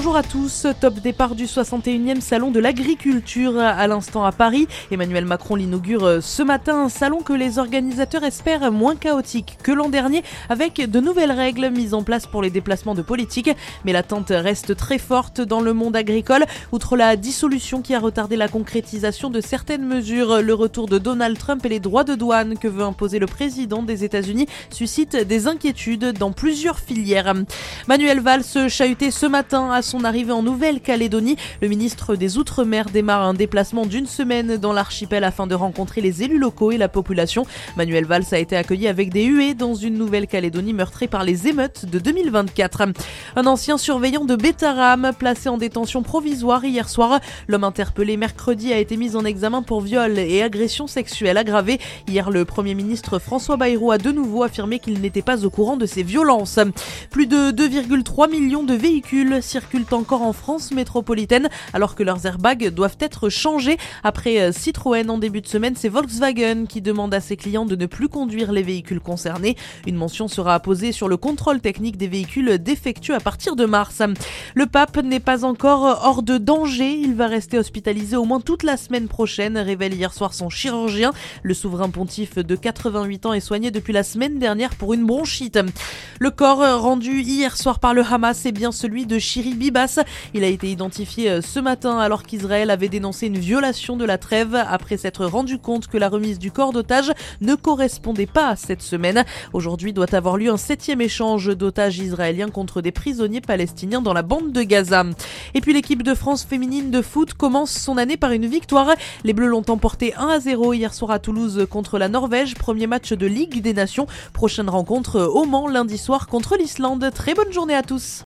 Bonjour à tous, top départ du 61e salon de l'agriculture à l'instant à Paris. Emmanuel Macron l'inaugure ce matin, un salon que les organisateurs espèrent moins chaotique que l'an dernier, avec de nouvelles règles mises en place pour les déplacements de politiques. Mais l'attente reste très forte dans le monde agricole. Outre la dissolution qui a retardé la concrétisation de certaines mesures, le retour de Donald Trump et les droits de douane que veut imposer le président des États-Unis suscite des inquiétudes dans plusieurs filières. Manuel Valls chahuté ce matin à son arrivée en Nouvelle-Calédonie. Le ministre des Outre-mer démarre un déplacement d'une semaine dans l'archipel afin de rencontrer les élus locaux et la population. Manuel Valls a été accueilli avec des huées dans une Nouvelle-Calédonie meurtrie par les émeutes de 2024. Un ancien surveillant de Betaram placé en détention provisoire hier soir. L'homme interpellé mercredi a été mis en examen pour viol et agression sexuelle aggravée. Hier, le Premier ministre François Bayrou a de nouveau affirmé qu'il n'était pas au courant de ces violences. Plus de 2,3 millions de véhicules circulent encore en France métropolitaine alors que leurs airbags doivent être changés. Après Citroën en début de semaine, c'est Volkswagen qui demande à ses clients de ne plus conduire les véhicules concernés. Une mention sera apposée sur le contrôle technique des véhicules défectueux à partir de mars. Le pape n'est pas encore hors de danger. Il va rester hospitalisé au moins toute la semaine prochaine, révèle hier soir son chirurgien. Le souverain pontife de 88 ans est soigné depuis la semaine dernière pour une bronchite. Le corps rendu hier soir par le Hamas est bien celui de Shiri Bibas. Il a été identifié ce matin alors qu'Israël avait dénoncé une violation de la trêve après s'être rendu compte que la remise du corps d'otage ne correspondait pas à cette semaine. Aujourd'hui doit avoir lieu un 7e échange d'otages israéliens contre des prisonniers palestiniens dans la bande de Gaza. Et puis l'équipe de France féminine de foot commence son année par une victoire. Les Bleus l'ont emporté 1-0 hier soir à Toulouse contre la Norvège, premier match de Ligue des Nations. Prochaine rencontre au Mans lundi soir contre l'Islande. Très bonne journée à tous.